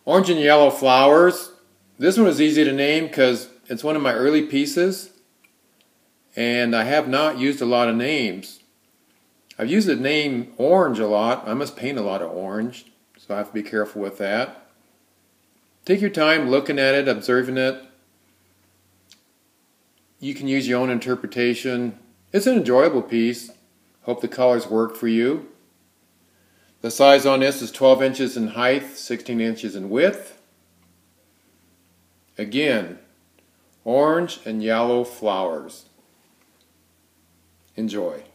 Orange and yellow flowers. This one was easy to name because it's one of my early pieces, and I have not used a lot of names. I've used the name orange a lot. I must paint a lot of orange, so I have to be careful with that. Take your time looking at it, observing it. You can use your own interpretation. It's an enjoyable piece. Hope the colors work for you. The size on this is 12 inches in height, 16 inches in width. Again, orange and yellow flowers. Enjoy.